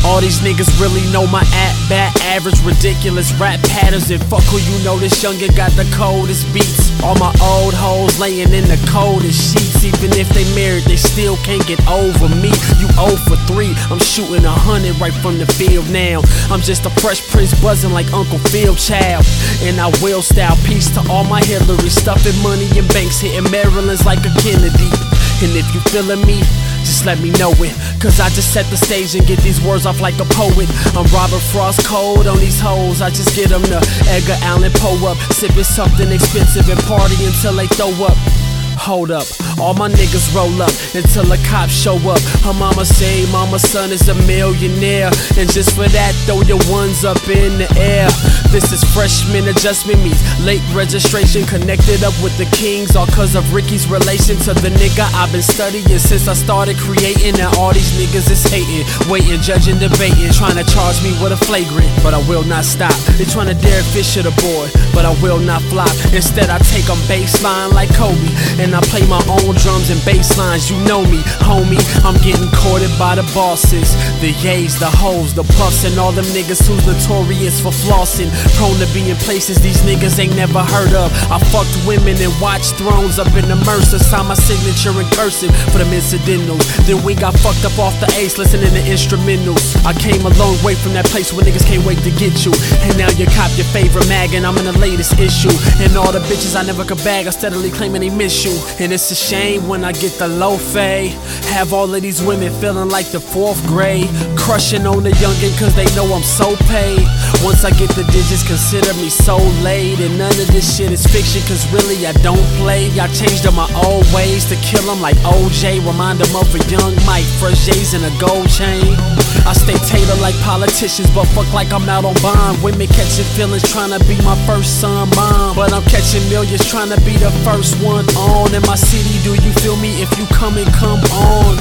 All these niggas really know my at-bat average, ridiculous rap patterns. And fuck who you know, this youngin' got the coldest beats. All my old hoes laying in the coldest sheets. Even if they married, they still can't get over me. You 0 for 3, I'm shooting 100 right from the field now. I'm just a Fresh Prince buzzing like Uncle Phil Child. And I will style, peace to all my Hillary, stuffing money in banks, hitting Maryland's like a Kennedy. And if you feeling me, just let me know it, cause I just set the stage and get these words off like a poet. I'm Robert Frost cold on these hoes, I just get them to Edgar Allan Poe up, sipping something expensive and party until they throw up. Hold up, all my niggas roll up until the cops show up. Her mama say mama's son is a millionaire, and just for that throw your ones up in the air. This is freshman adjustment meets late registration, connected up with the kings, all cause of Ricky's relation to the nigga I've been studying since I started creating. And all these niggas is hating, waiting, judging, debating, trying to charge me with a flagrant, but I will not stop. They trying to Derek Fisher the boy, but I will not flop. Instead I take them baseline like Kobe, and I play my own drums and bass lines. You know me, homie, I'm getting courted by the bosses, the yays, the hoes, the puffs, and all them niggas who's notorious for flossing, prone to be in places these niggas ain't never heard of. I fucked women and watched thrones up in the Mercer, signed my signature in cursive for them incidentals. Then we got fucked up off the ace, listening to instrumentals. I came a long way from that place where niggas can't wait to get you, and now you cop your favorite mag, and I'm in the latest issue. And all the bitches I never could bag are steadily claiming they miss you. And it's a shame when I get the low fade, have all of these women feeling like the 4th grade, crushing on the youngin' cause they know I'm so paid. Once I get the digits, consider me so laid. And none of this shit is fiction, cause really I don't play. I changed up my old ways to kill them like OJ, remind them of a young Mike, fresh J's and a gold chain. I stay tailored like politicians, but fuck like I'm out on bond. Women catching feelings trying to be my first son mom, but I'm catching millions trying to be the first one on. In my city, do you feel me? If you come and come on.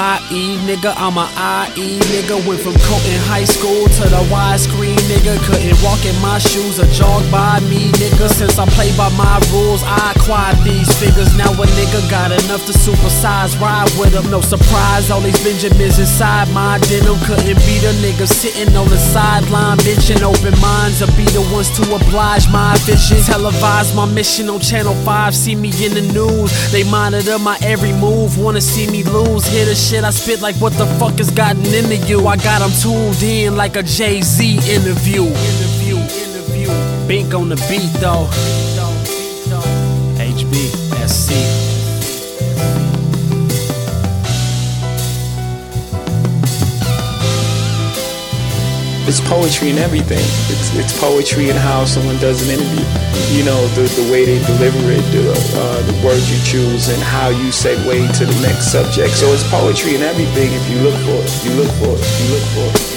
IE nigga, I'm a IE nigga. Went from Colton High School to the widescreen nigga. Couldn't walk in my shoes or jog by me nigga. Since I play by my rules, I acquired these figures. Now a nigga got enough to supersize, ride with them. No surprise, all these Benjamins inside my denim. Couldn't be the nigga sitting on the sideline benching. Open minds or be the ones to oblige my vision. Televise my mission on Channel 5, see me in the news. They monitor my every move, wanna see me lose. Hear the shit I spit like what the fuck has gotten into you. I got them tuned in like a Jay-Z interview. Bink on the beat though. HBSC. It's poetry in everything. It's poetry in how someone does an interview. You know, the way they deliver it, the words you choose, and how you segue to the next subject. So it's poetry in everything if you look for it. You look for it. You look for it.